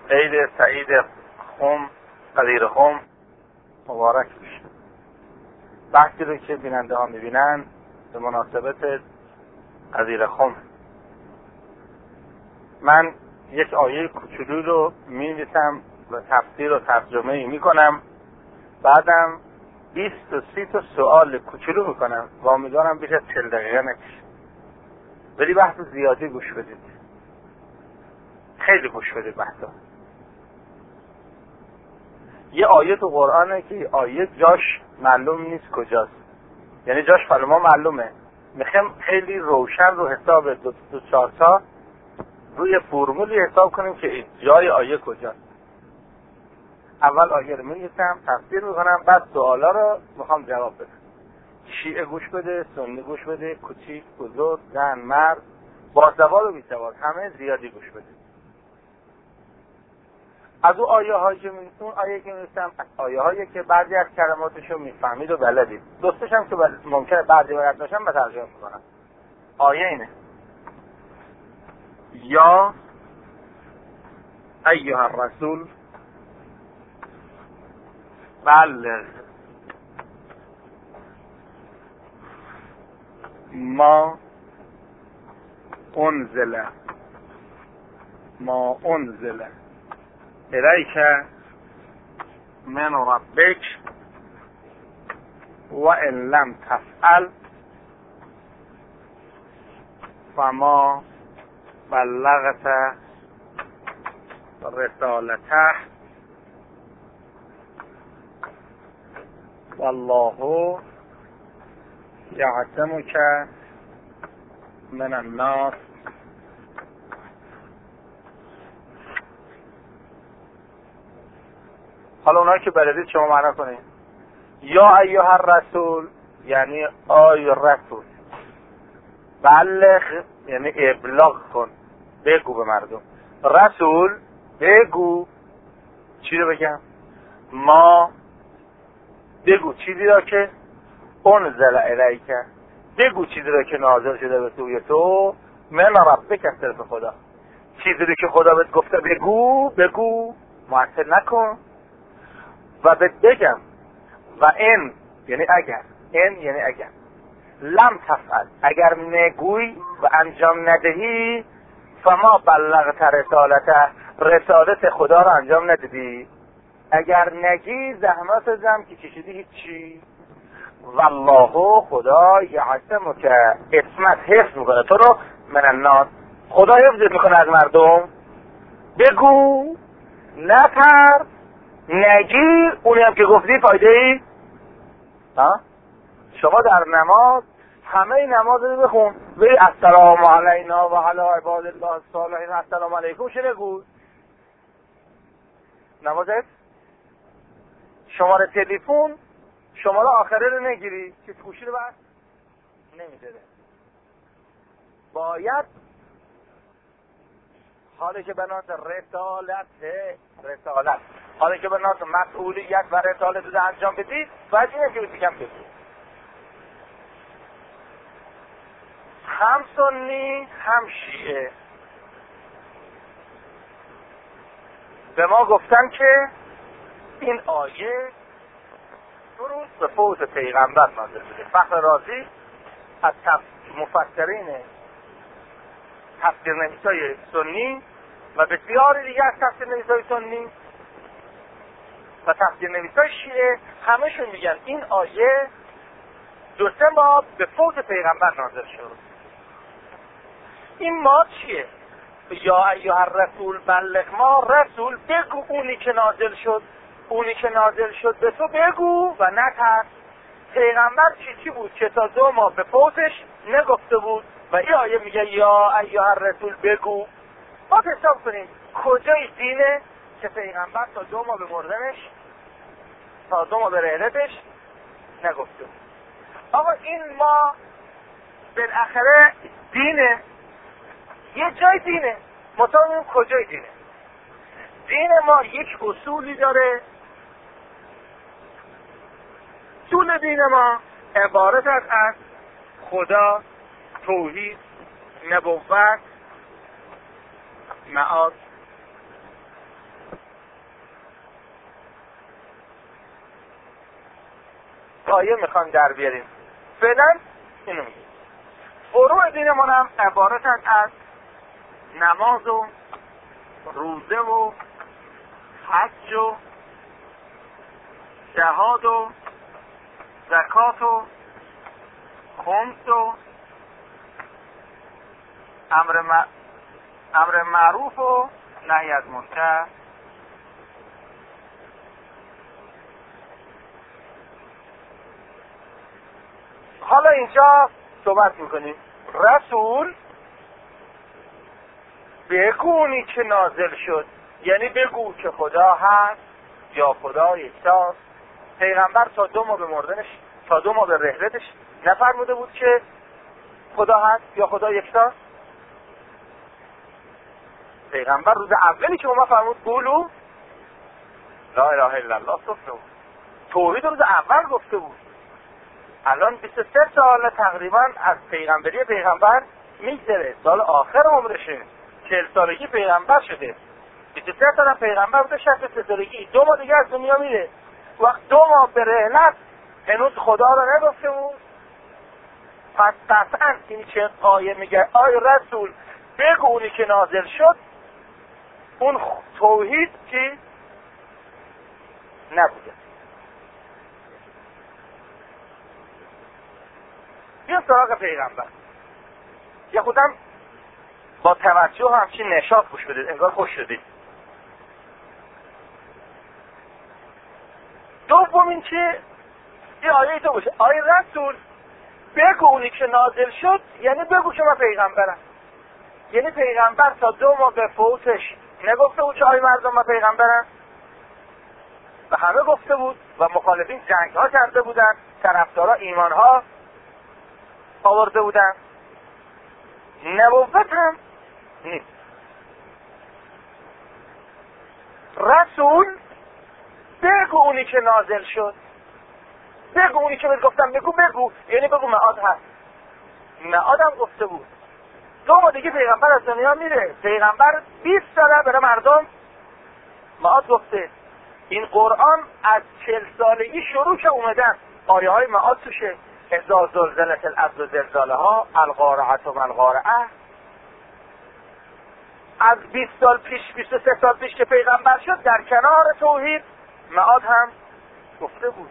عید سعید خم قدیر خم مبارک بشه. بحثی رو که بیننده ها میبینن به مناسبت قدیر خم، من یک آیه کوچولو رو می‌نویسم و تفسیر و ترجمه ای میکنم، بعدم 20 تا 30 تا سوال کوچولو میکنم و امیدوارم بیش از 40 دقیقه نکشه. ولی بحث زیادی گوش بدید، خیلی گوش بدید بحثا. یه آیه تو قرآنه که آیه جاش معلوم نیست کجاست، یعنی جاش برای ما معلومه، میخوایم خیلی روشن رو حساب 2-4 تا روی فرمولی حساب کنیم که جای آیه کجاست. اول آیه رو می‌نویسم، تفسیر میکنم، بعد سوالا رو میخوام جواب بدم. شیعه گوش بده، سنی گوش بده، کوچیک، بزرگ، زن، مرد، باسواد و بیسواد، همه زیادی گوش بده. از اون آیه هایی که می‌نویسم، آیه که می‌نویسم آیه هایی که بعضی از کلماتشو میفهمید و بلدید، دوستش هم که ممکنه بعضی بلد باشم به ترجمه میکنم. آیه اینه: یا ایها الرسول بلغ ما انزل الیک من ربک و ان لم تفعل فما بلغت رسالته والله یعصمک من الناس. حالا اونایی که بلدید شما معنا کنید. یا ایها الرسول یعنی آی رسول، بلغ یعنی ابلاغ کن، بگو به مردم. رسول بگو، چی رو بگم؟ ما بگو چیزی را که انزل الیک، بگو چیزی را که نازل شده به سوی تو، من ربک، از طرف خدا. چیزی رو که خدا بهت گفته بگو، معطل نکن. و بهت بگم و ان یعنی اگر لم تفعل، اگر نگوی و انجام ندهی، فما بلغت رسالت خدا رو انجام ندادی. اگر نگی زحمت زم که کشیدی هیچی. والله خدا یعصمک، اسمت حفظ میکنه تو رو، من الناس، خدا حفظت میکنه از مردم. بگو، نترس، نگی، اونی هم که گفتی فایده ای. شما در نماز همه نماز رو بخون، بگی السلام علینا و علی عباد الله الصالحین، السلام علیکم چه نگو. نمازت شماره تلفن، شماره آخره رو نگیری که گوشی رو بس نمیده. باید حالی که به ناس رسالت، حالی که به ناس مسئولیت و رسالت رو انجام بدید، باید اینه که بگم بگید. هم سنی هم شیعه به ما گفتن که این آیه درست به فوت پیغمبر نازل شده. فخر رازی از مفسرین تفسیر نویسای سنی و بسیاری دیگه از تفسیر نویسای سنی و تفسیر نویسای شیعه همشون میگن این آیه 2-3 ماه به فوت پیغمبر نازل شد. این ما چیه؟ یا ایها الرسول بلغ ما، رسول بگو اونی که نازل شد به تو بگو و نترس. پیغمبر چی بود که تا 2 ماه به فوتش نگفته بود و این آیه میگه یا ایها الرسول بگو. ما حساب کنیم کجای دینه که پیغمبر تا 2 ماه به مردنش، تا 2 ماه به رحلتش نگفته بود. آقا این ما بالاخره دینه، یه جای دینه، مطمئن کجای دینه. دین ما یک اصولی داره. اصول دین ما عبارت از خدا، توحید، نبوت، معاد. آیه میخوان در بیاریم. فعلا اینو میگیم. فروع دینمون هم عبارتن از نماز و روزه و حج و جهاد و زکات و خمس و امر معروف و نهی از منکر. حالا اینجا صحبت میکنیم رسول بگونی که نازل شد، یعنی بگو که خدا هست یا خدا یکتاست. پیغمبر تا 2 ماه به مردنش، تا 2 ماه به رحلتش نفرموده بود که خدا هست یا خدا یکتاست. پیغمبر روز اولی که اومد فرمود قولوا لا اله الا الله گفته بود. توحید روز اول گفته بود. الان 23 سال تقریبا از پیغمبری پیغمبر میگذره، سال آخر عمرشه، 40 سالگی پیغمبر شده. 23 سال پیغمبر بوده، 63 سالگی 2 ماه دیگه از دنیا میره. وقت 2 ماه به رحلت هنوز خدا رو نگفته بود. پس قطعا این چه آیه میگه آی رسول بگو اونی که نازل شد اون توحید چی نبوده. بیا سراغ پیغمبر. یه خودم با توجه همچین نشاط گوش بدید، انگار خوش شدید. دوم این که این آیه تو باشه آیه رسول بگو اونی که نازل شد، یعنی بگو که من پیغمبرم. یعنی پیغمبر تا 2 ماه به فوتش نگفته بود که آیه مردم من پیغمبرم، و همه گفته بود و مخالفین جنگ ها کرده بودن، طرفدارا ایمان ها آورده بودن. نبوت هم نیست. رسول بگو اونی که نازل شد، بگو اونی که گفتم بگو یعنی بگو معاد هست. معاد هم گفته بود 2 ماه دیگه پیغمبر از دنیا میره. پیغمبر 20 ساله برای مردم معاد گفته. این قرآن از 40 سالگی شروع که اومدن آیه های معاد توشه. اذا زلزلت الارض زلزالها القارعة ما القارعة. از 20 سال پیش 23 سال پیش که پیغمبر شد در کنار توحید معاد هم گفته بود.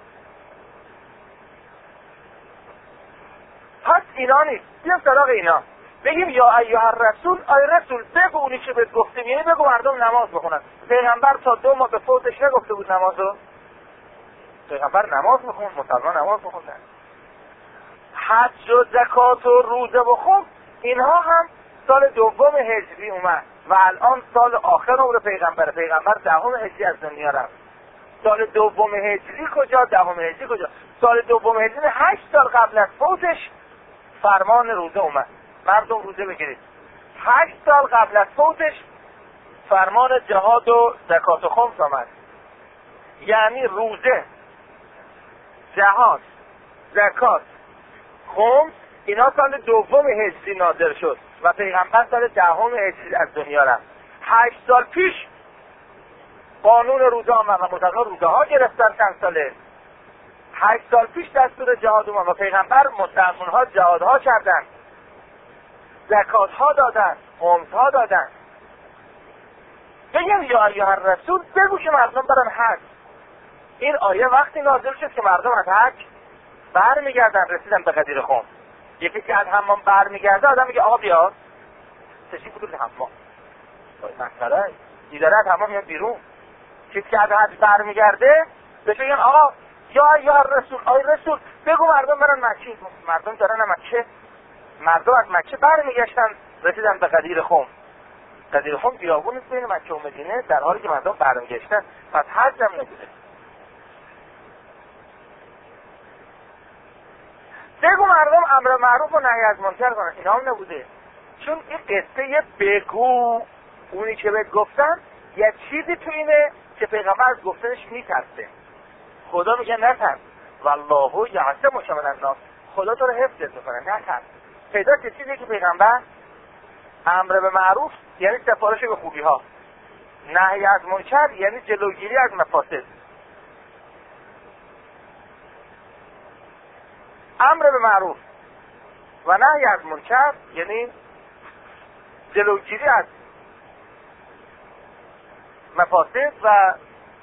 پس اینا نیست. بیام سراغ اینا بگیم یا ایها الرسول، آی رسول بگو اونی که بهت گفتیم، یعنی بگو مردم نماز بخونن. پیغمبر تا 2 ماه به فوتش نگفته بود نمازو. پیغمبر نماز میخوند، مسلمان نماز میخوندن. حج و زکات و روزه و خمس اینها هم سال 2 هجری اومد و الان سال آخر عمر پیغمبر 10 هجری از دنیا رفت. سال 2 هجری کجا؟ 10 هجری کجا؟ سال 2 هجری 8 سال قبل از فوتش فرمان روزه اومد. مردم روزه بگیرید. 8 سال قبل از فوتش فرمان جهاد و زکات و خمس آمد. یعنی روزه، جهاد، زکات، خمس اینا سال 2 هجری نازل شد و پیغمبر سال 10 هجری از دنیا رفت. 8 سال پیش قانون روزه آمد و مسلمان روزه ها گرفتن چند ساله. 8 سال پیش دستور جهاد اومد و پیغمبر مسلمان ها جهاد ها کردن، زکات ها دادن، خمس ها دادن. بگم یا ایها الرسول بگو که مردم برن حج. این آیه وقتی نازل شد که مردم از حج برمیگردن، رسیدن به غدیر خم. یکی که از حمام برمیگرده آدم میگه آقا بیا تشریف بودی حمام. مسئله دیداره از حمام میاد بیرون. کسی که از حج برمیگرده بهش میگن آقا یا ایها الرسول، آی رسول بگو مردم برن مکه. مردم دارن مکه. مردم از مکه برمیگشتن رسیدن به غدیر خم. غدیر خم بیابون است بین مکه و مدینه، در حالی که مردم برمیگشتن. پس حج هم نبوده. بگو مردم امر معروف و نهی از منکر کنن، اینا هم نبوده. چون این قصه بگو اونی که بهت گفتن یه چیزی تو اینه که پیغمبر از گفتنش میترسه. خدا میگه نترس والله یعصمک من الناس، خدا تو رو حفظت میکنه، نترس. پیدا چه چیزی که پیغمبر امر به معروف یعنی سفارش به خوبی ها، نهی از منکر یعنی جلوگیری از مفاسد. امر به معروف و نهی از منکر یعنی جلوگیری از مفاسد و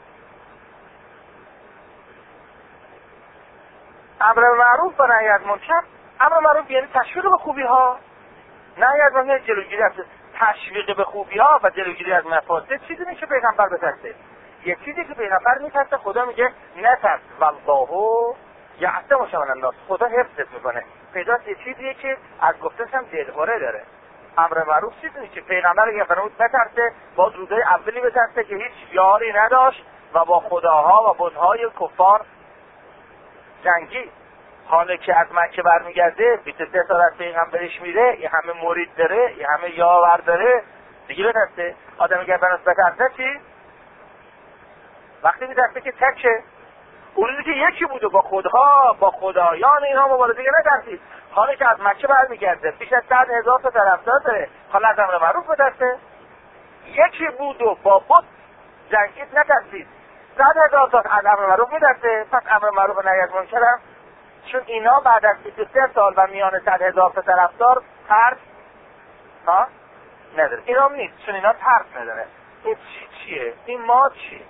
امر به معروف و نهی از منکر. امر به معروف یعنی تشویق به خوبی ها، نهی از منکر جلوگیری از تشویق به خوبی ها و جلوگیری از مفاسد. چیزی نیست که پیغمبر بترسه، یه چیزی که پیغمبر میترسه. خدا میگه نترس والله یعصمک من الناس، خدا حفظت میکنه. پیداست یه چیزیه که از گفتنش هم دلهوره داره. امر معروف چیزی نیست که پیغمبر اگه فرمود نترسه، باز روزای اولی بترسه که هیچ یاری نداشت و با خداها و بتهای کفار جنگی. حالا که از مکه برمیگرده 23 سال از پیغمبرش میره، یه همه مرید داره، یه همه یاور داره، دیگه بترسه؟ آدم اگر بنسبت بترسه چی؟ وقتی میترسه که تکه. اون روزی که یکی بود و با خودها با خدایان اینها مبارزه نترسید. حالا که از مکه برمیگرده بیش از 100,000 تا طرفدار داره، حالا از امر معروف بترسه؟ یکی بود و با بت جنگید نترسید، 100,000 تا از امر معروف میترسه. پس امر معروف و نهی از منکر هم، چون اینا بعد از 23 سال و میان 100,000 تا طرفدار ترس نداره. اینا هم نیست، چون اینا ترس نداره. این چیه؟ این ما چیه؟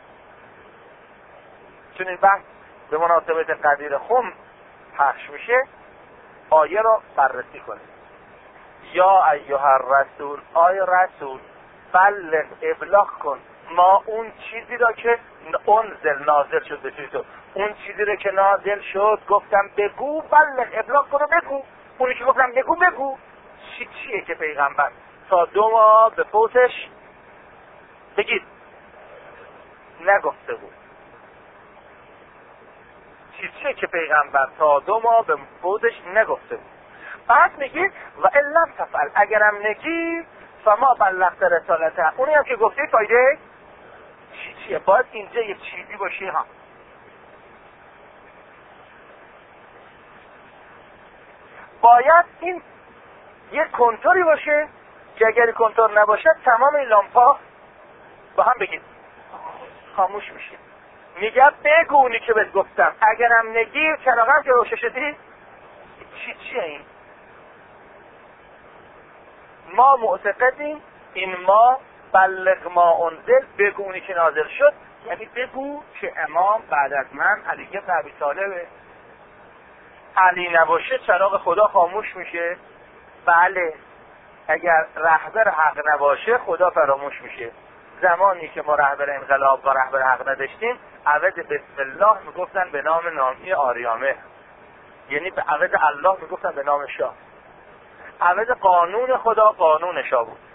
چون این بحث به مناسبت قدیر خم پخش میشه، آیه رو بررسی کنیم. یا ایها الرسول، آی رسول، بلغ ابلاغ کن ما اون چیزی را که نازل شد به توی تو، اون چیزی را که نازل شد گفتم بگو، بلغ ابلاغ کن و بگو. اونی که گفتم بگو چیه که پیغمبر تا 2 ماه به فوتش بگید نگفته بود. چیزیه که پیغمبر تا 2 ماه به فوتش نگفته بود. بعد میگید و الا تفعل، اگرم نگی فما بلغت رسالته، اونی هم که گفتی فایده چیه؟ باید اینجا یه چیزی باشه ها. باید این یه کنتوری باشه که اگر کنتور نباشه تمام این لامپا با هم بگید خاموش میشه. میگه بگو اونی که بهت گفتم، اگرم نگی چراغم که روشن شدی چیه این؟ ما معتقدیم این ما بلغ ما انزل، بگو اونی که نازل شد، یعنی بگو که امام بعد از من علی بن ابی طالبه. علی نباشه چراغ خدا خاموش میشه. بله، اگر رهبر حق نباشه خدا فراموش میشه. زمانی که ما رهبر انقلاب و رهبر حق نداشتیم، عوض بسم الله میگفتن به نام نامی آریامه، یعنی به عوض الله میگفتن به نام شاه. عوض قانون خدا قانون شاه بود.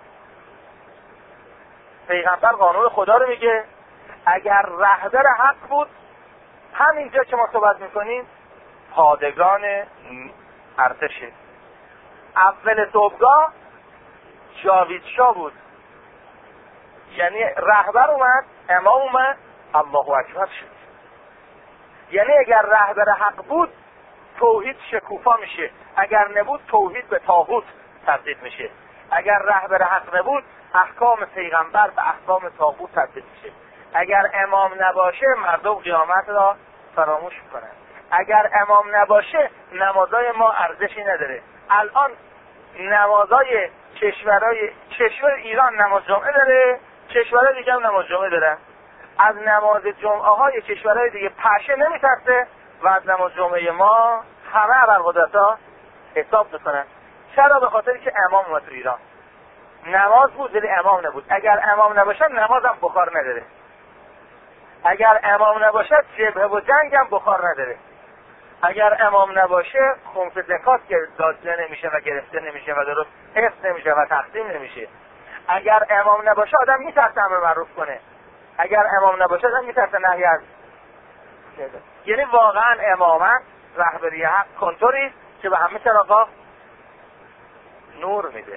پیغمبر قانون خدا رو میگه. اگر رهبر حق بود، همینجا که ما صحبت میکنیم پادگان ارتشه. اول صبحگاه جاوید شاه بود، یعنی رهبر اومد، امام اومد، الله اکبر شد. یعنی اگر رهبر حق بود توحید شکوفا میشه، اگر نبود توحید به طاغوت تبدیل میشه. اگر رهبر حق نبود احکام پیغمبر به احکام طاغوت تبدیل میشه. اگر امام نباشه مردم قیامت را فراموش میکنن. اگر امام نباشه نمازای ما ارزشی نداره. الان نمازای کشور ایران نماز جمعه داره، کشورهای دیگه هم نماز جمعه دارن. از نماز جمعه های کشورهای دیگه پشه نمیترسه و از نماز جمعه ما همه ابرقدرت‌ها حساب میکنن. چرا؟ به خاطر که امام اومد تو ایران. نماز بود ولی امام نبود. اگر امام نباشه نماز هم بخار نداره. اگر امام نباشه جبهه و جنگ هم بخار نداره. اگر امام نباشه خمس زکات داده نمیشه و گرفته نمیشه و درست حفظ نمیشه و تقسیم نمیشه. اگر امام نباشه آدم میترسه امر معروف کنه. اگر امام نباشه آدم میترسه نهی از. یعنی واقعا امامت رهبری حق کنتوری که به همه چراغا نور میده.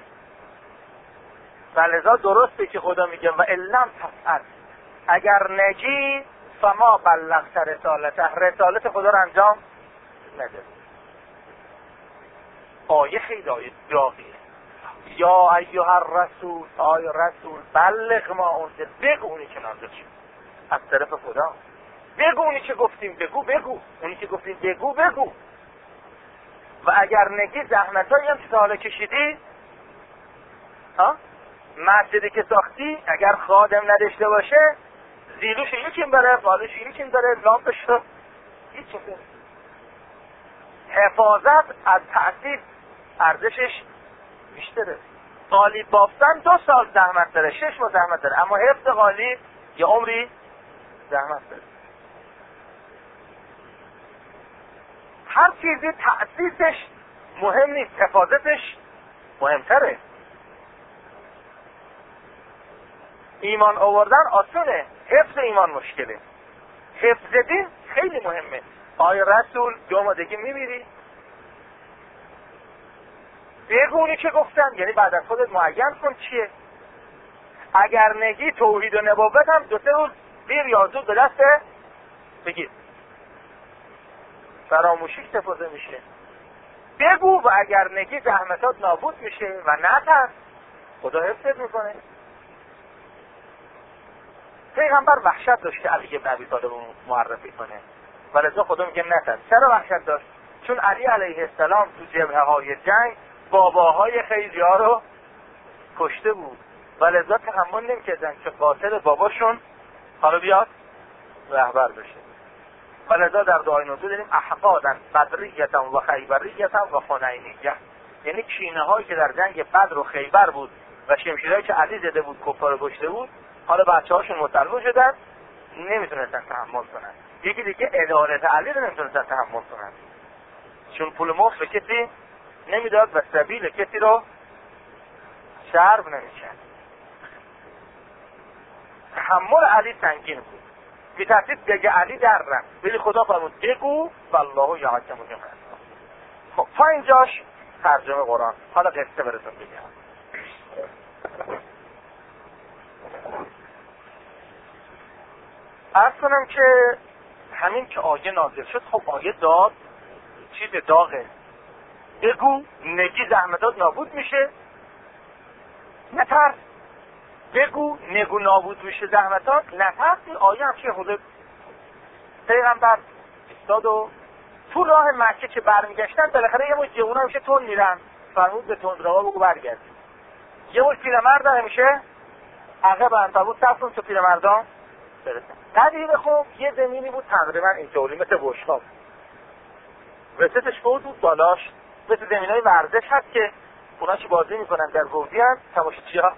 ولذا درسته که خدا میگه و الم تفعل، اگر نگی فما بلغت رسالته، رسالت خدا رو انجام نده. آیه خیلی آیه داغیه. یا ایها الرسول، آی رسول، بلغ ما انزل، بگو اونی که نازل شد از طرف خدا. بگو اونی که گفتیم بگو، اونی که گفتیم بگو. و اگر نگی زحمتایی هم که تا حالا کشیدی، مسجدی که ساختی اگر خادم نداشته باشه زیروش یکیم بره، بالش یکیم بره، لامپش رو یکیم بره. حفاظت از تأسیس ارزشش بیشتره. قالیب بافتن 2 سال زحمت داره، 6 ماه زحمت داره، اما حفظ قالیب یه عمری زحمت داره. هر چیزی تأسیسش مهم نیست، حفاظتش مهمتره. ایمان آوردن آسونه، حفظ ایمان مشکله. حفظ دین خیلی مهمه. آیا رسول 2 مادگی میمیری؟ بگونی که گفتن، یعنی بعد از خودت معین کن چیه. اگر نگی توحید و نبوت هم 2-3 روز دیر یا زود به دست بگیر، فراموشی استفاده میشه. بگو و اگر نگی زحمتات نابود میشه و نترس، خدا حفظت میکنه. پیغمبر وحشت داشت که علی بن ابی طالب معرفی کنه، ولذا خدا میگه نترس. چرا وحشت داشت؟ چون علی علیه السلام تو جبهه های جنگ باباهای خیلی ها رو کشته بود، ولذا تحمل نمیکردن که قاتل باباشون حالا بیاد رهبر بشه. ولذا در دعای نزول داریم احقادا بدریتا و خیبریتا و حنینیه، یعنی کینه هایی که در جنگ بدر و خیبر بود و شمشیرهایی که علی زده بود کفار رو کشته بود، حالا بچه‌هاشون مسلمان شدن نمیتونستن تحمل کنن. یکی دیگه ادارت علی رو نمیتونستن تحمل کنن، چون پول مفت به کسی نمیداد و سبیل کسی رو شرب نمیشن. تحمل علی سنگین بود. بی ترتیب بگه علی در رفت، ولی خدا فرمود بگو والله یحکم بینهم. خب تا اینجاش ترجمه قرآن. حالا قصه براتون بگم. عرض کنم که همین که آیه نازل شد، خب آیه داد چیز داغه. بگو نگی زحمتات نابود میشه، نترس. بگو نگو نابود میشه زحمتات، نترس. این آیه هم چیه؟ خود پیغمبر استاد و تو راه مکه که برمیگشتن بالاخره یه مش جوونا میشه تون میرن، فرمود به تندروا بگو برگرد. یه مش پیرمرد میشه عقب انتابوت صف تو پیرمردان برسن. قدیر خوب یه زمینی بود تقریبا اینطوری مثل بشقاب، وسطش بود بالاش مثل زمینای ورزش هست که اونا چی بازی میکنن در گودی هست تماشاچی‌ها.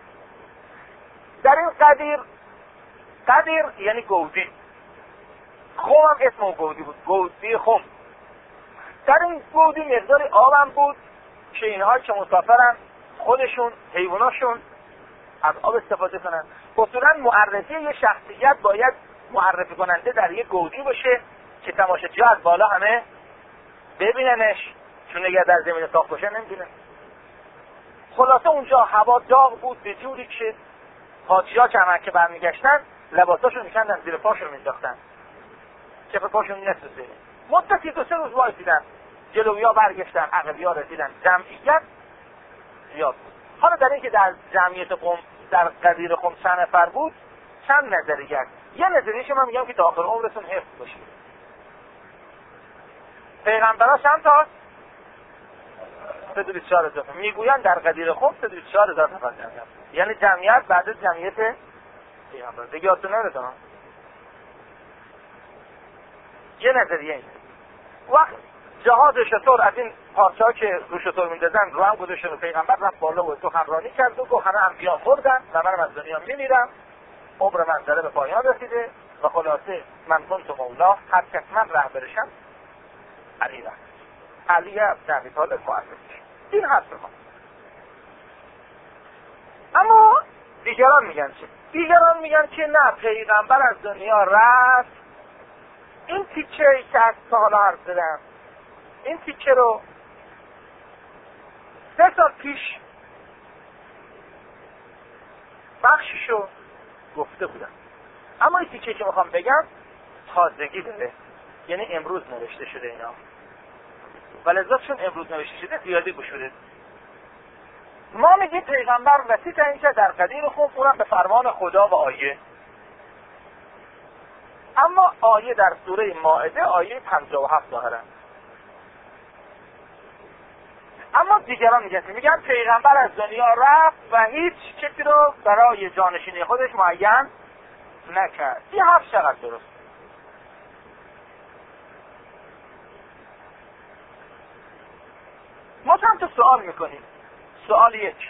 در این قدیر یعنی گودی، خم هم اسم گودی بود، گودی خم. در این گودی مقداری آب هم بود که اینها که مسافرن خودشون حیواناشون از آب استفاده کنن. اصولا معرفی یه شخصیت باید معرفی کننده در یه گودی باشه که تماشاچی‌ها از بالا همه ببیننش، چون اگر در زمین ساخت باشه نمی‌بینن. خلاصه اونجا هوا داغ بود به جوری که حاجی‌ها که مکه برمیگشتن لباساشون میکندن زیر پاشون مینداختن که به پاشون نسوزه. مدتی 2-3 روز وایسیدن، جلوی‌ها برگشتن، عقبی‌ها رسیدن، جمعیت زیاد بود. حالا در اینکه در جمعیت قوم در قدیر قوم چند نفر بود چند نظریه است. یه نظریه‌اش من میگم که تا آخر عمرتون حفظ باشه. پیغمبرها چند تا؟ 324,000 میگویند در قدیر قوم 324,000 نفر جمعیت، یعنی جمعیت بعد از جمعیت پیغمبر. دیگه یادتون نره. یه نظریه اینه. وقت جهاز شطور از این پارچه‌ها که رو شطور میندازن رو هم گذاشتن و پیغمبر رفت بالا و سخنرانی کرد و گفت همه انبیا مردن و منم از دنیا میمیرم، عمر من داره به پایان رسیده و خلاصه من کنت مولا، هر کس من رهبرشم علی رفت. علی بن ابی طالب معرفی. این حرف ما. اما دیگران میگن چه؟ دیگران میگن که نه، پیغمبر از دنیا رفت. این تیکه‌ای که از حالا عرض زدم، این تیکه رو 3 سال پیش بخششو گفته بودم، اما این تیکه که میخوام بگم تازگی داره، یعنی امروز نوشته شده اینا، ولذا چون امروز نوشته شده زیادی گوش بدید. ما میگیم پیغمبر وسیط این که در قدیر خوب، اونم به فرمان خدا و آیه. اما آیه در سوره مائده آیه 57 ظاهرا اما دیگران میگن پیغمبر از دنیا رفت و هیچ چیزی رو برای جانشینی خودش معین نکرد. این حرف چقدر درست؟ ما چند تا سوال میکنیم. سوال یک،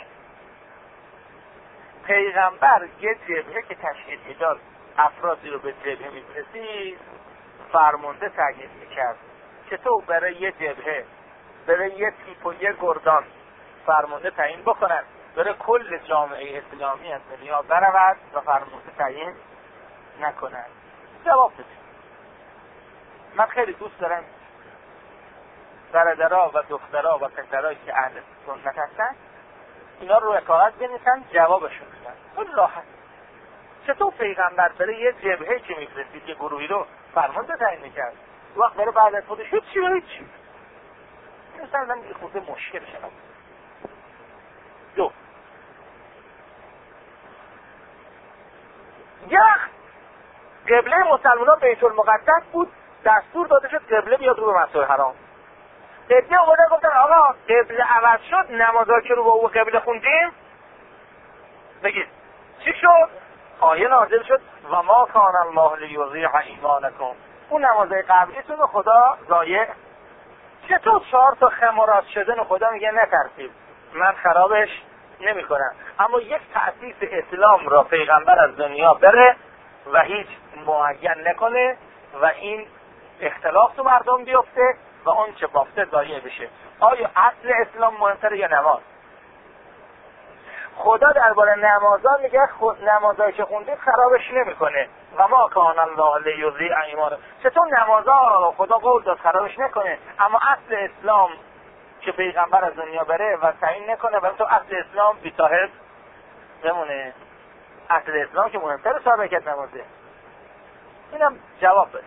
پیغمبر یه جبهه که تشکیل میداد افرادی رو به جبهه میفرستید فرمانده تعیین میکرد. چطور برای یه جبهه، برای یه تیپ و یه گردان فرمانده تعیین بکنن، برای کل جامعه اسلامی از دنیا برود و فرمانده تعیین نکنن؟ جواب بدید. من خیلی دوست دارم برادرها و دخترها و پسرهایی که اهل سنت هستن اینا رو کاغذ بنویسن جوابشون بدن. خیلی راحت. چطور پیغمبر برای یه جبهه که میفرستید یه گروهی رو فرمانده تعیین میکرد، وقت برای بعد از خودش هیچی مثلا یه خورده مشکل شد. دو، یک قبله مسلمانان بیت المقدس بود، دستور داده شد قبله بیاد رو به مسجد حرام. دیگه اومدن گفتن آقا قبله عوض شد، نمازا که رو با او قبله خوندیم بگید چی شد؟ آیه نازل شد و ما کان الله لیضیع ایمانکم، اون نمازای قبلیتون رو خدا ضایع. چطور 4 تا خمارات شدن خدا میگه نترسید من خرابش نمی کنم، اما یک تأسیس اسلام را پیغمبر از دنیا بره و هیچ معین نکنه و این اختلاف تو مردم بیفته و اون چه بافته ضایع بشه؟ آیا اصل اسلام مهمتره یا نماز؟ خدا درباره نمازا میگه نمازایی که خوندید خرابش نمیکنه و ما کان الله لیضیع ایمانکم. چطور نمازا خدا قول داد خرابش نکنه، اما اصل اسلام که پیغمبر از دنیا بره و تعیین نکنه و تو اصل اسلام بی صاحب بمونه؟ اصل اسلام که مهمتره صاحب حرکت نمازه. اینم جواب بده.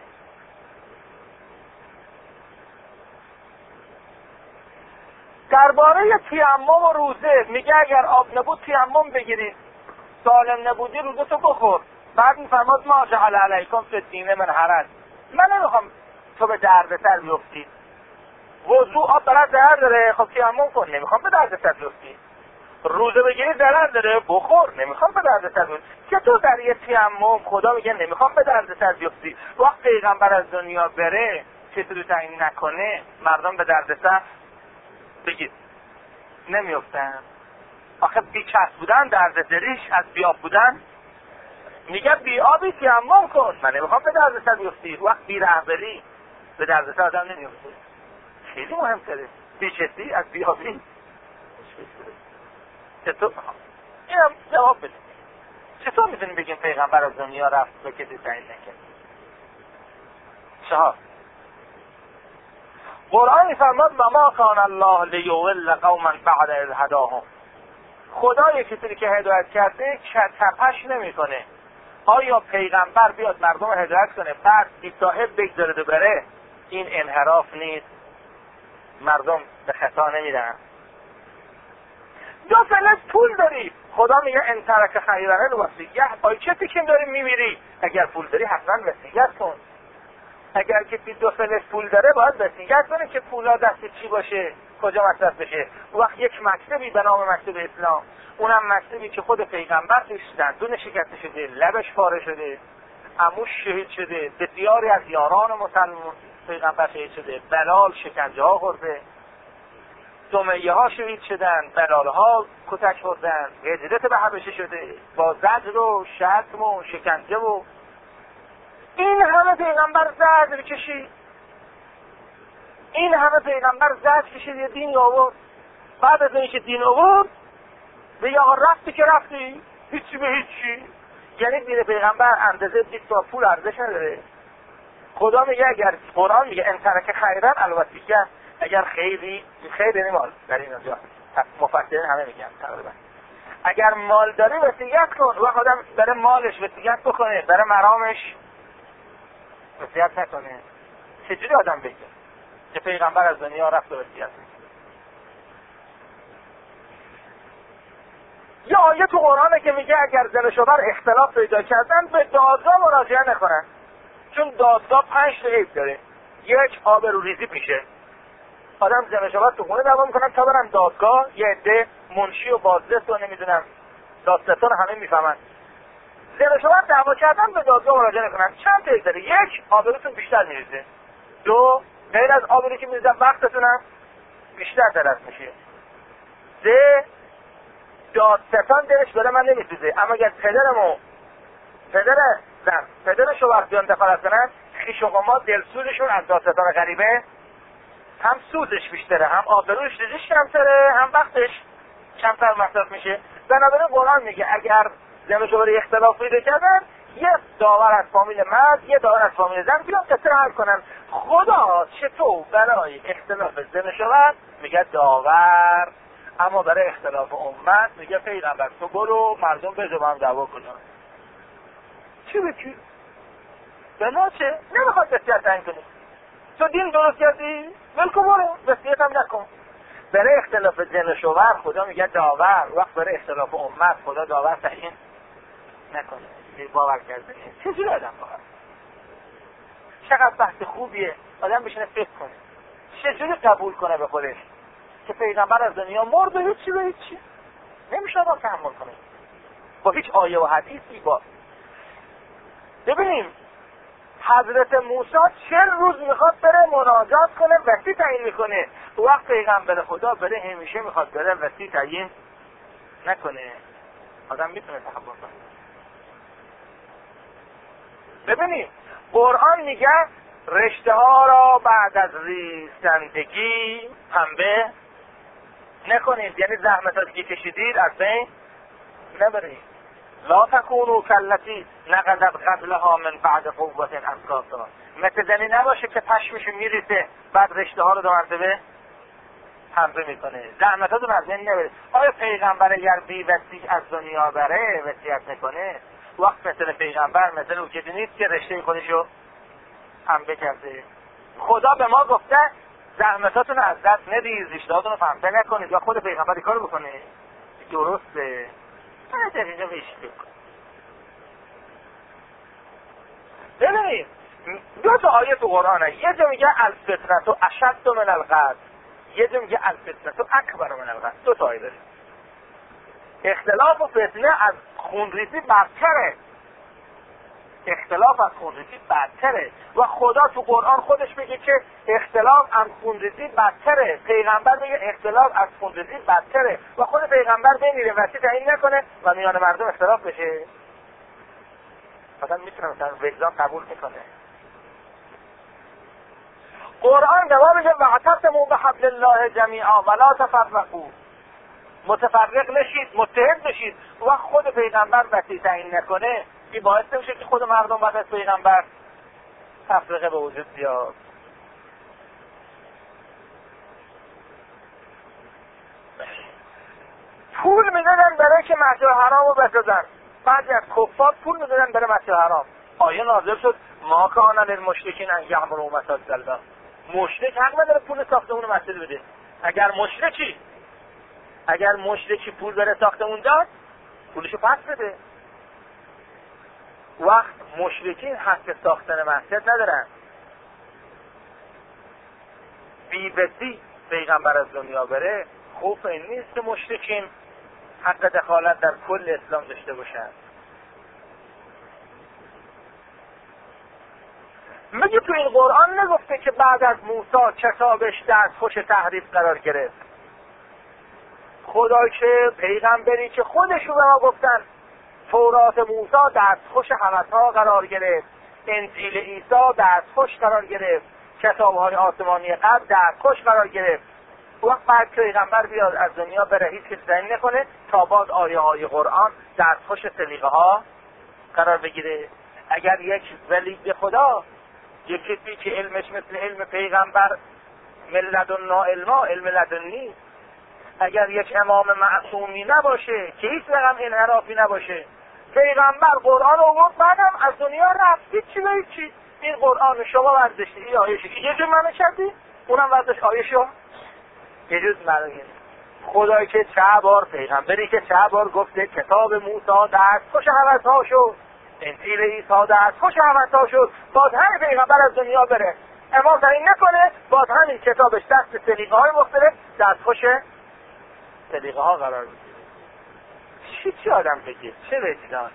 درباره تیمم و روزه میگه اگر آب نبود تیمم بگیرید، سالم نبودی روزه تو بخور. بعد میفرماد ما جعل علیکم فی الدین من حرج. من نمیخوام تو به دردسر بیفتی. وضو آب برات ضرر داره، خب تیمم کن. نمیخوام به دردسر بیفتی. روزه بگیری ضرر داره، بخور. نمیخوام به دردسر بیفتی. چطور در یه تیمم خدا میگه نمیخوام به دردسر بیفتی، وقت پیغمبر از دنیا بره چطور تعیین نکنه مردم به دردسر بگید نمیافتن؟ آخه بیچست بودن دردسریش از بیاب بودن. میگه بی آبی تیمم کن. من نمیخوام به دردسر بیفتی. وقت بی رهبری به دردسر آدم نمیفته. خیلی مهمتره بیچستی از بی آبی. چطور؟ اینم جواب بده. چطور میتونیم بگیم پیغمبر از دنیا رفت و کسی تعیین نکرد؟ 4 قرآن فرمود و ما کان الله لیضل قوما بعد اذ هداهم. خدا یک کسی که هدایت کرده تپش نمیکنه. آیا پیغمبر بیاد مردم رو هدایت کنه بعد بی صاحب بگذاره بره؟ این انحراف نیست؟ مردم به خطا نمیرن. 2 فلس پول داری، خدا میگه ان ترک خیرا الوصیه. آیا چه فکر داری میمیری؟ اگر پول داری حتما وصیت کن. اگر کسی 2 فلس پول داره باید وصیت کنه که پولا دست چی باشه، کجا مصرف بشه. وقت یک مکتبی به نام مکتب اسلام، اونم مکتبی که خود پیغمبر توش دندون شکسته شده، لبش پاره شده، عموش شهید شده، بسیاری از یاران مسلمان پیغمبر شهید شده، بلال شکنجه ها خورده، سمیه ها شهید شدن، بلال ها کتک خوردن، هجرت به حبشه شده با زجر و شتم و شکنجه و این همه پیغمبر زجر کشید. این همه پیغمبر زجر کشید یه دین آورد. بعد از اینکه دین آورد بگه آقا رفتی که رفتی، هیچی به هیچی. یعنی دین پیغمبر اندازه 20 تا پول ارزش نداره. خدا میگه اگر قرآن میگه ان ترک خیرا الوصیه، اگر خیری مال در این جا مفسرین همه میگن تقریبا اگر مال داری وصیت کن. و آدم برای مالش وصیت بکنه، برای مرامش وصیت نکنه. چجوری آدم بگه که پیغمبر از دنیا رفت و وصیت نکنه؟ یه آیه تو قرآنه که میگه اگر زن و شوهر اختلاف پیدا کردن به دادگاه مراجعه نکنن، چون دادگاه 5 تا عیب داره. 1 آبروریزی میشه، آدم زمشاورد تو خونه دعوا میکنن تا برن دادگاه، یه عده منشی و بازرس و نمیدونم دادستان همه میفهمن. زمشاورد دعوا کردن به دادگاه مراجعه میکنن. چند تا داره؟ یک، آبروتون بیشتر میریزه. دو، غیر از آبرویی که میریزن وقتتونم بیشتر درست میشه. سه، دادستان دلش بره من نمیسوزه، اما اگر پدرشو وقت بیان دخالت کنن، خیش و قما دلسوزشون از دادستان غریبه هم سودش بیشتره، هم آبروش ریزش کمتره، هم وقتش کمتر مصرف میشه. بنابراین قرآن میگه اگر زمشاورد اختلاف پیدا کردن، یه داور از فامیل مرد، یه داور از فامیل زن بیان قصه حل کنن. خدا چطور برای اختلاف زمشاورد میگه داور، اما برای اختلاف امت میگه پیغمبر تو برو مردم به زبان دعوا کنن. چی بکی؟ بنا چه؟ نمیخواد وصیت تعیین کنی. تو دین درست کردی؟ ولکن برو وصیت هم نکن. برای اختلاف زن و شوهر خدا میگه داور، وقت برای اختلاف امت خدا داور تعیین نکنه. باور کرده چجوری آدم باور؟ چقدر بحث خوبیه آدم بشینه فکر کنه چجوری قبول کنه به خودش که پیغمبر از دنیا مرد و هیچی به هیچی نمیشه آدم تحمل کنه با هیچ آیه و حدیثی. با ببینیم حضرت موسی چه روز میخواد بره مناجات کنه وصی تعیین میکنه، وقت پیغمبر خدا بره همیشه میخواد بره وصی تعیین نکنه. آدم میتونه تحمل کنه. ببینیم قرآن میگه رشته ها را بعد از ریستندگی پنبه نکنید، یعنی زحمتاتی که کشیدید از بین نبرید. لا تکونوا کالتی نقضت غزلها من بعد قوة انکاسا، مثل زنی نباشه که پشمشو میریسه بعد رشته ها رو دو مرتبه پنبه میکنه. زحمتاتون از بین نبرید. آیا پیغمبر اگر بی وصیت از دنیا بره وصیت میکنه؟ وقت مثل پیغمبر مثل او که نیست که رشته خودشو پنبه کرده. خدا به ما گفته زحمتاتون از دست ندید، رشتهاتون رو پنبه نکنید. یا خود پیغمبر کارو بکنه؟ درسته. من دقیقه بهش بکن. ببینید دو تا آیه تو قرآنه، یه جا میگه الفتنة اشد من القتل، یه جا میگه الفتنة اکبر من القتل. دو تا آیه داره. اختلاف و فتنه از خونریزی بدتره. اختلاف از خونریزی بدتره و خدا تو قرآن خودش میگه که اختلاف از خونریزی بدتره. پیغمبر میگه اختلاف از خونریزی بدتره و خود پیغمبر بمیره وصیت تعیین نکنه و میان مردم اختلاف بشه. مثلا میتونه مثلا وجدان قبول میکنه. قرآن به ما میگه واعتصموا بحبل الله جمیعا ولا تفرقوا، متفرق نشید، متحد نشید. و خود پیغمبر وصیت تعیین نکنه این باعث نمیشه که خود مردم بعد از پیغمبر تفرقه به وجود بیاد. پول میدادن برای که مسجد حرام رو بسازن، بعضی از کفار پول میدادن برای مسجد حرام. آیه نازل شد ما کان للمشرکین ان یعمروا مساجد الله، مشرک حق نداره پول ساختمون مسجد بده. اگر مشرکی پول بره ساختمون داد پولشو پس بده. وقت مشرکین حق ساختن مسجد ندارن. بی‌بسی پیغمبر از دنیا بره خوف این نیست که مشرکین حق دخالت در کل اسلام داشته باشن. میگه تو این قرآن نگفته که بعد از موسی کتابش دستخوش تحریف قرار گرفت. خدا که پیغمبری که خودشون به ما گفتن تورات موسی دستخوش هوس‌ها قرار گرفت، انجیل عیسی دستخوش قرار گرفت، کتاب‌های آسمانی قبل دستخوش قرار گرفت. وقت بعد پیغمبر بیاد از دنیا بره هیچ کس تعیین نکنه تا بعد آیه‌های قرآن دستخوش سلیقه‌ها قرار بگیره. اگر یک ولی به خدا، یک کسی که علمش مثل علم پیغمبر ملدنا علم لدنی، اگر یک امام معصومی نباشه که هیچ رقم انحرافی نباشه، پیغمبر قرآن آورد بعدم از دنیا رفت، چی به چی؟ این قرآن شما ورداشتی، این آیه‌شو یه جور معنی کردی، اونم ورداشت آیه‌شو یه جور معنی. خدایی که چه بار پیغمبری که چه بار گفته کتاب موسی دستخوش هوس‌ها شد، انجیل عیسی دستخوش هوس‌ها شد، باز هر پیغمبر از دنیا بره امام تعیین نکنه، باز همین کتابش دست سلیقه های مختلف دستخوش سلیقه ها قرار بگیره. چی آدم بگه؟ چه وجدان؟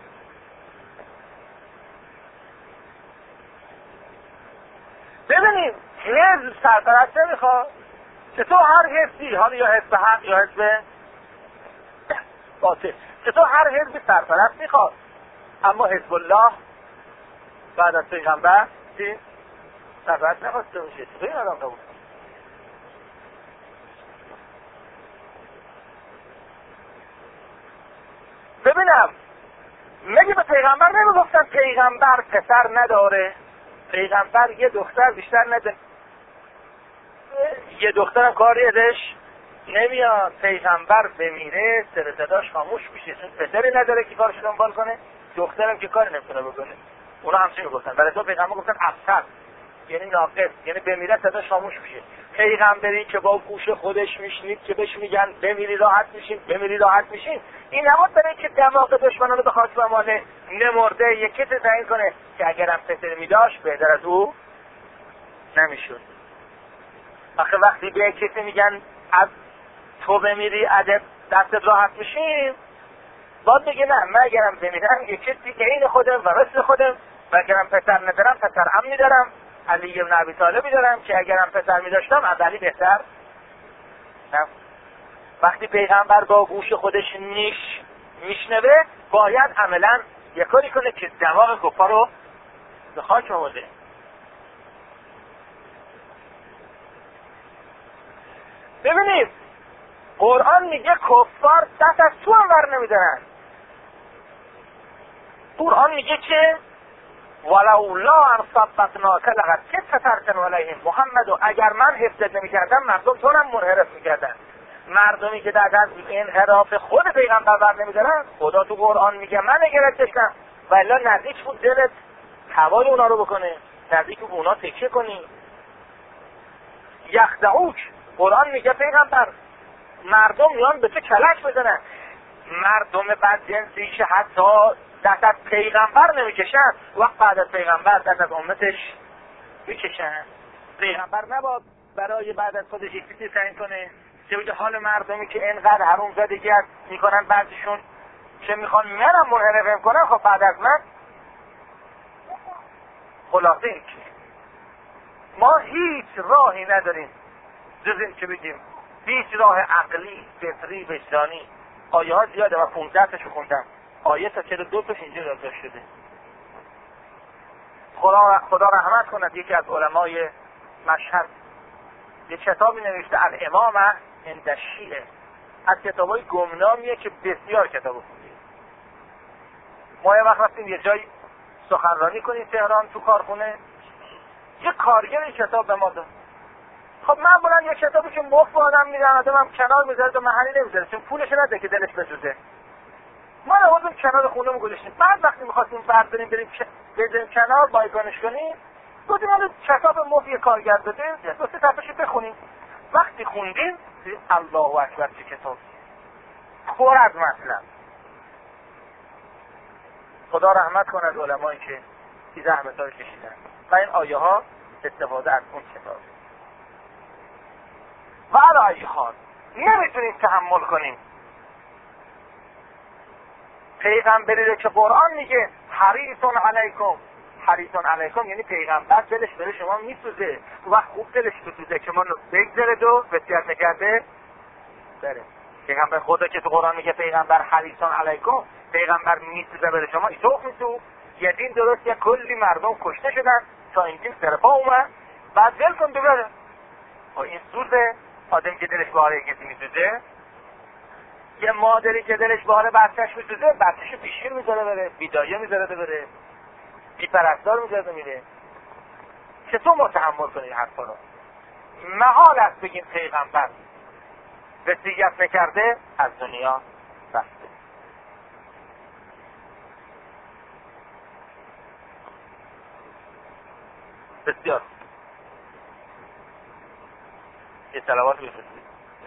ببینیم حزب سرپرست نمیخواد که تو هر حزبی، حالا یا حزب حق یا حزب باطل، که تو هر حزبی سرپرست میخواد، اما حزب الله بعد از پیغمبر چی؟ سرپرست نخواسته میشه. تو این آدم قبول ببینم مگه به پیغمبر نمیگفتن پیغمبر پسر نداره؟ پیغمبر یه دختر بیشتر نده، یه دخترم کاری ازش نمیاد. پیغمبر بمیره سر صداش خاموش میشه، چون پسری نداره که کارش دنبال کنه، دخترم که کاری نمیتونه بکنه. اونا همچین میگفتن. برای تو پیغمبر گفتن افسر، یعنی ناقص، یعنی بمیره صداش خاموش میشه. پیغمبری که با گوش خودش میشنید که بهش میگن بمیری راحت میشین، بمیری راحت میشین، این نبود برای که دماغ دشمنان رو به خاک بماله. نمرده یکی تعیین کنه که اگرم پسر میداشت بهتر از او نمیشد. آخه وقتی به کسی میگن از تو بمیری ادب دستت راحت میشیم، باید بگه نه، من اگرم بمیرم یه کسی که این خودم و مثل خودم، و اگرم پسر ندارم پسر هم میدارم، علی بن ابی طالب میدارم که اگرم پسر میداشتم از علی بهتر. نه، وقتی پیغمبر با گوش خودش میشنوه باید عملا یه کاری کنه که دماغ کفار رو به خاک آورده. ببینید قرآن میگه کفار دست از تو هم ور نمیدارن. قرآن میگه که ولولا ان ثبتناک لقد كنت تركن علیهم محمد، و اگر من حفظت نمیکردم مردم تو هم منحرف میکردن. مردمی که در از انحراف خود پیغمبر ور نمیدارن، خدا تو قرآن میگه من نگرد داشتم و الا نزدیک بود دلت هوای اونا رو بکنه، نزدیک بود اونا تکیه کنی. یخدعوک، قرآن میگه پیغمبر مردم میان به تو کلک بزنن. مردم بدجنسی که حتی دست از پیغمبر نمیکشن، وقت بعد از پیغمبر دست از امتش میکشن. پیغمبر نباید برای بعد از خودش یک چیزی تعیین کنه که بگه حال مردمی که اینقدر حروم زدگی میکنن بعضیشون که میخوان منم منحرف کنن، خب بعد از من. خلاصه این که ما هیچ راهی نداریم جز این که بگیم هیچ راه عقلی، فطری، وجدانی. آیه ها زیاده و 15 تاشو خوندم، آیه تا 42 تاش اینجا یادداشت شده. خدا رحمت کند، یکی از علمای مشهد یه کتابی نوشته الامامه عند الشیعه، از کتابای گمنامیه که بسیار کتاب خوندیم. ما یه وقت رفتیم یه جای سخنرانی کنیم تهران تو کارخونه، یه کارگر کتاب به ما داد. خب من بلند یه کتابی که مفت آدم میدن آدمم کنار میذاره و محلی نمیذاره چون پولش نده که دلش بسوزه. ما رو آوردیم کنار خونه‌مون گذاشتیم. بعد وقتی می‌خواستیم برداریم بریم کنار بایگانش کنیم، گفتیم حالا کتاب مفت یه کارگر داده، یه دو سه صفحه‌شو بخونیم. وقتی خوندیم الله اکبر چه کتابی، پر از مطلب. خدا رحمت کند علمایی که این زحمت‌ها رو کشیدن و این آیه ها استفاده از اون کتاب. و علی ای حال نمیتونیم تحمل کنیم پیغمبری رو که قرآن میگه حریصون علیکم. حریصون علیکم یعنی پیغمبر دلش برای شما میسوزه، وقت خوب دلش بسوزه که ما رو بگذره دو وصیت نکرده بره. پیغمبر خدا که تو قرآن میگه پیغمبر حریصون علیکم، پیغمبر میسوزه برای شما، ایتوخ میسو یه دین درست یه کلی مردم کشته شدن تا این دین سرپا اومد، بعد ول کن دوباره. این سوزه آدم که دلش باره کسی میسوزه. یه مادری که دلش باره بچهش میسوزه، بچهشو پیشگیر میذاره بره، بیدایه میذاره بره، بی پرستار میذاره میره. چطور ما تحمل کنیم این حرفا رو؟ محال است بگیم پیغمبر وصیت نکرده از دنیا رفته. بسیار یه صلوات بفرستید.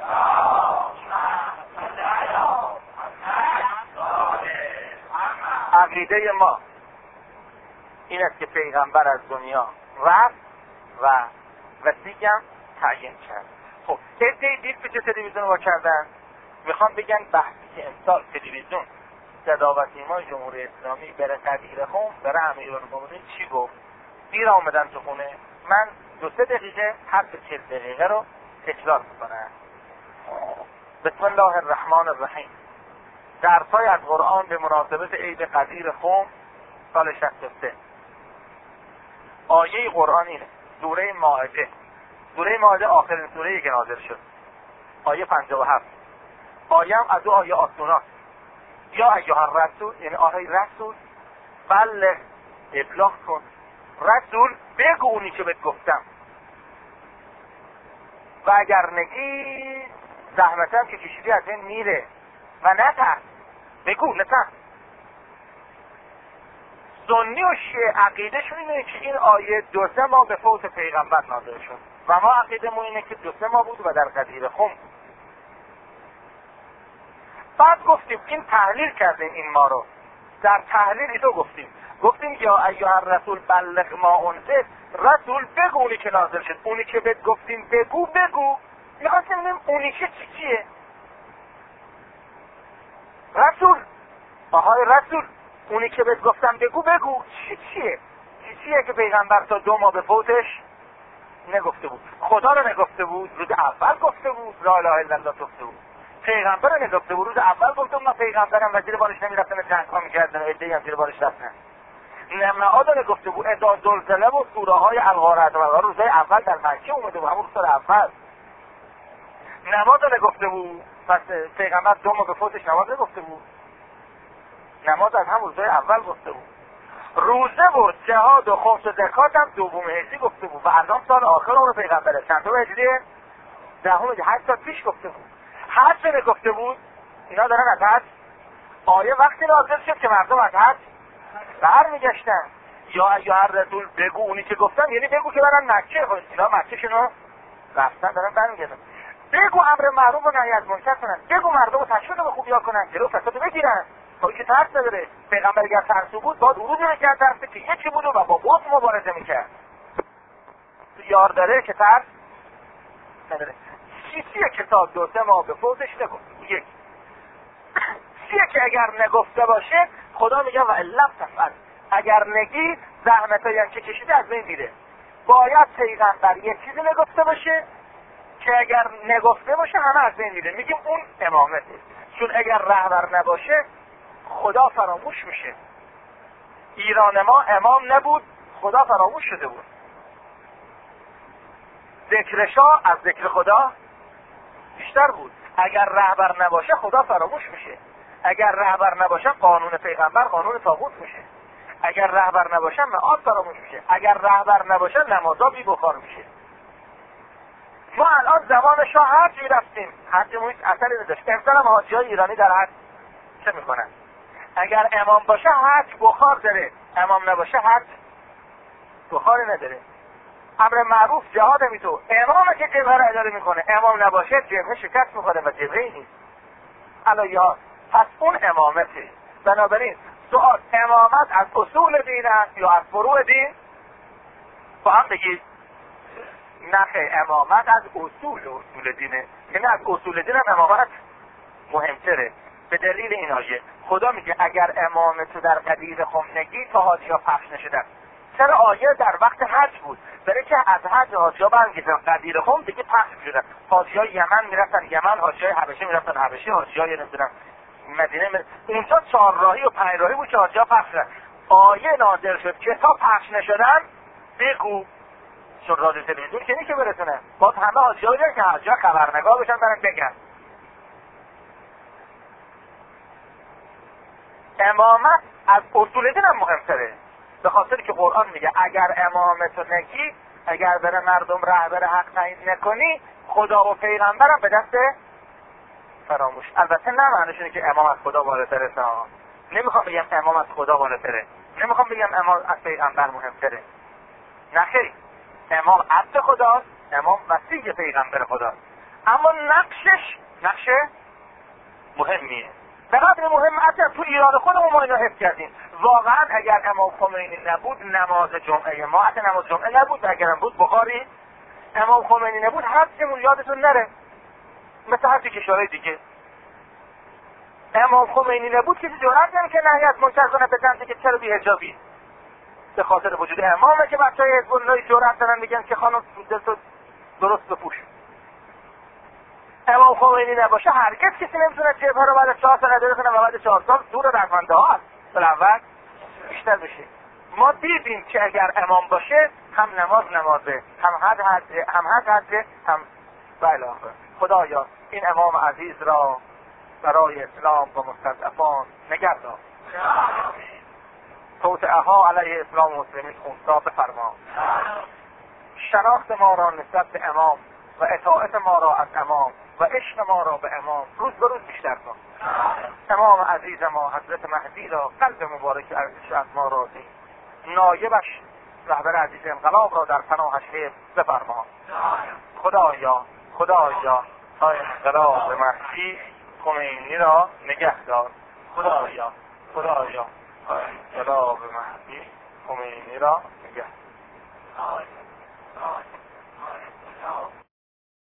عقیده ما این است که پیغمبر از دنیا رفت و و دیگم تعیین کرد. خب عده‌ای دید که چه تلویزیون وا کردن، میخوام بگن بحثی که امسال تلویزیون صدا و سیمای جمهوری اسلامی بره قدیر خم بره امیرالمومنین چی گفت، دیر آمدن تو خونه. من 2-3 دقیقه حرف 40 دقیقه رو تکرار میکنم. بسم الله الرحمن الرحیم. درس‌های از قرآن به مناسبت عید قدیر خم سال 63. آیه قرآن اینه، سوره مائده. سوره مائده آخرین سوره‌ای که نازل شد، آیه 57. آیه هم از دو آیه آسوناست. یا ایها الرسول، یعنی آیه رسول، بلغ، ابلاغ کن. رسول بگو اونی که بهت گفتم، و اگر نگی زحمتم که کشیدی از این میره و نترس، بگو نترس. سنی و شیعه عقیدهشون اینه که این آیه 2-3 ماه به فوت پیغمبر نازل شد و ما عقیدمون اینه که 2-3 ماه بود و در قدیر خم. بعد گفتیم این تحلیل کردیم این ما رو. در تحلیل اینو گفتیم یا ایها الرسول بلغ ما انزل، رسول بگو اونی که نازل شد. اونی که بهت گفتیم بگو. میخواستیم ببینیم اونی که چیه. رسول، آهای رسول، اونی که بهت گفتم بگو چیه که پیغمبر تا 2 ماه به فوتش نگفته بود، خدا رو نگفته بود، روز اول گفته بود لا اله الا الله گفته بود، پیغمبر رو نگفته بود، روز اول گفته بود من پیغمبرم و زیر بارش نمیرفتن، جنگ ها میکردن و عده‌ای هم زیر بارش رفتن. نمعاد رو نگفته بود، اذا زلزله و سوره های الغارق و روزهای اول در مکه اومده بود، همون سال اول. نماز رو نگفته بود، پس پیغمبر 2 ماه به فوتش نماز نگفته بود، نماز از همون روزهای اول گفته بود. روزه و جهاد و خمس و زکات هم 2 هجری گفته بود و الان سال آخر عمر پیغمبره. چندم هجریه؟ 10 هجری، 8 سال پیش گفته بود. حج نگفته بود. اینا دارن از حج. آیه وقتی نازل شد که مردم از حج برمیگشتن. یا ایها الرسول بگو اونی که گفتم، یعنی بگو که برن مکه. اینا مکه شنو رفتن دارن برمیگردن. بگو امر معروف و نهی از منکر کنن، بگو مردم رو تشویق به خوبی‌ها کنن، جلو فساد بگیرن. تا که ترس نداره. پیغمبر اگر ترسو بود باید ورودی نکرد ترسه که یکی بود و با بوت مبارزه میکرد. یار داره که ترس نداره. چیزیه که تا 2-3 ماه به فوتش نگفت. یک چیزیه که اگر نگفته باشه خدا میگه و الا تفعل، اگر نگی زحمتایی هم که کشیده از بین میره. باید پیغمبر یک چیزی نگفته باشه که اگر نگفته باشه همه از بین میره. میگیم اون امامته، چون اگر رهبر نباشه خدا فراموش میشه. ایران ما امام نبود، خدا فراموش شده بود. ذکر شاه از ذکر خدا بیشتر بود. اگر رهبر نباشه خدا فراموش میشه. اگر رهبر نباشه قانون پیغمبر قانون طاغوت میشه. اگر رهبر نباشه معاد فراموش میشه. اگر رهبر نباشه نمازا بی بخار میشه. ما الان زمان شاه حج میرفتیم، حجمون هیچ اثری نداشت. امسال هم حاجیای ایرانی در حج چه میکنن؟ اگر امام باشه حج بخار داره، امام نباشه حج بخاری نداره. امر معروف جهاد میتو، امام که جبهه را اداره میکنه، امام نباشه جبهه شکست میکنه و جبهه نیست. الان پس اون امامته. بنابراین سؤال امامت از اصول دین است یا از فروع دین؟ با هم بگید نه، امامت از اصول دینه. یعنی از اصول دین هم امامت مهمتره. به دلیل این آیه خدا میگه اگر امامت در قدیر خم نگی تا حاجی‌ها پخش نشدن. چرا آیه در وقت حج بود؟ برای که از حج حاجی‌ها برمیگردن قدیر خم دیگه پخش شدن. حاجی‌های یمن میرفتن یمن، حاجی‌های حبشه میرفتن حبشه، حاجی‌های نمیدونم مدینه اونجا 4 راهی و 5 راهی بود که حاجی‌ها پخش شدن. آیه نازل شد که تا پخش نشدن بگو، چون رادیو تلویزیون که نیست که برسونه. باز همه حاجی‌ها که حاجی‌ها خبرنگار بشن برن بگن. امامت از اصول دین هم مهمتره، به خاطر که قرآن میگه اگر امامتو نگی، اگر بره مردم رهبر حق تعیین نکنی، خدا و پیغمبرم به دست فراموش. البته نه معنیش اینه که امام از خدا بالاتره. نمیخوام بگم امام از خدا بالاتره، نمیخوام بگم امام از پیغمبر مهمتره. نه خیر، امام عبد خداست، امام وصی پیغمبر خداست، اما نقش مهمیه. به قدر مهم اصلا تو ایران خودمون ما اینو حفظ کردیم. واقعا اگر امام خمینی نبود نماز جمعه ما، اصلا نماز جمعه نبود، اگرم بود بخاری امام خمینی نبود حدسمون یادتون نره، مثل هر کشورهای دیگه. امام خمینی نبود کسی جرئت نمی‌کنه نهی از منکر کنه به سمتی که چرا بی‌حجابی. به خاطر وجود امامه که بچه‌های حزب الله جرئت دارن میگن که خانم دلتو درست بپوش. امام خمینی نباشه هرگز کسی نمیتونه جبهه رو بعد 4 سال اداره کنه و بعد 4 سال دور رفنده ها بالاول بیشتر بشه. ما دیدیم که اگر امام باشه هم نمازه، هم حد هم بله. خدایا این امام عزیز را برای اسلام و مستضعفان نگه دار. توطئه‌ها علیه اسلام و مسلمین خونسا بفرما. شناخت ما را نسبت به امام و اطاعت ما را از امام و عشق ما را به امام روز به روز بیشتر کن. امام عزیز ما حضرت مهدی را قلب مبارک ارزش از ما راضی، نایبش رهبر عزیز انقلاب را در پناهش حفظ بفرما. خدایا تا انقلاب مهدی خمینی را نگه دار. خدایا تا انقلاب مهدی خمینی را نگه دار.